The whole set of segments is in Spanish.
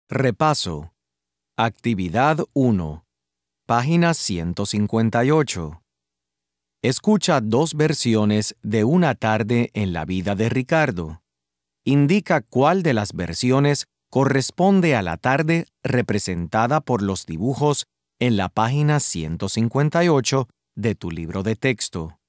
Repaso. Actividad 1. Página 158. Escucha 2 versiones de Una tarde en la vida de Ricardo. Indica cuál de las versiones corresponde a la tarde representada por los dibujos en la página 158 de tu libro de texto.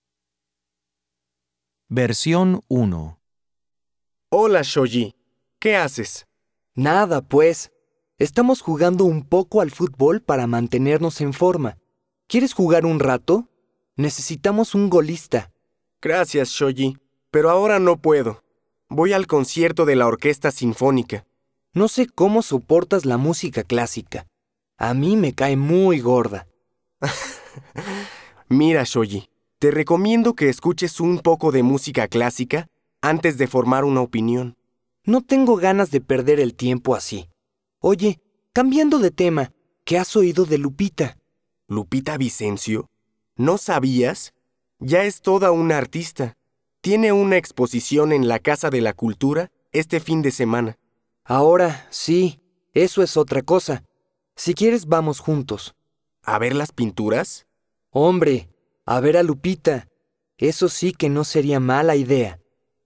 Versión 1. Hola, Shoji. ¿Qué haces? Nada, pues. Estamos jugando un poco al fútbol para mantenernos en forma. ¿Quieres jugar un rato? Necesitamos un golista. Gracias, Shoji, pero ahora no puedo. Voy al concierto de la Orquesta Sinfónica. No sé cómo soportas la música clásica. A mí me cae muy gorda. Mira, Shoji, te recomiendo que escuches un poco de música clásica antes de formar una opinión. No tengo ganas de perder el tiempo así. Oye, cambiando de tema, ¿qué has oído de Lupita? ¿Lupita Vicencio? ¿No sabías? Ya es toda una artista. Tiene una exposición en la Casa de la Cultura este fin de semana. Ahora, sí, eso es otra cosa. Si quieres, vamos juntos. ¿A ver las pinturas? Hombre, a ver a Lupita. Eso sí que no sería mala idea.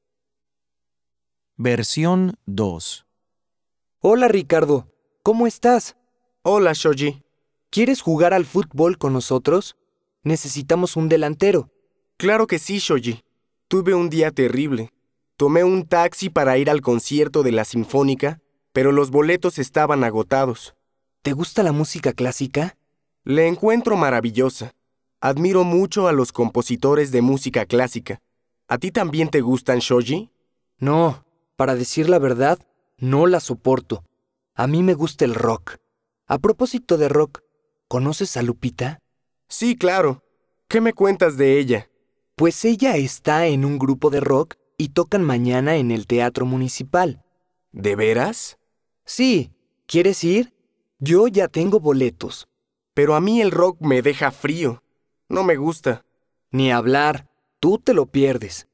Versión 2. Hola, Ricardo. ¿Cómo estás? Hola, Shoji. ¿Quieres jugar al fútbol con nosotros? Necesitamos un delantero. Claro que sí, Shoji. Tuve un día terrible. Tomé un taxi para ir al concierto de la Sinfónica, pero los boletos estaban agotados. ¿Te gusta la música clásica? La encuentro maravillosa. Admiro mucho a los compositores de música clásica. ¿A ti también te gustan, Shoji? No, para decir la verdad, no la soporto. A mí me gusta el rock. A propósito de rock, ¿conoces a Lupita? Sí, claro. ¿Qué me cuentas de ella? Pues ella está en un grupo de rock y tocan mañana en el Teatro Municipal. ¿De veras? Sí, ¿quieres ir? Yo ya tengo boletos. Pero a mí el rock me deja frío. No me gusta. Ni hablar, tú te lo pierdes.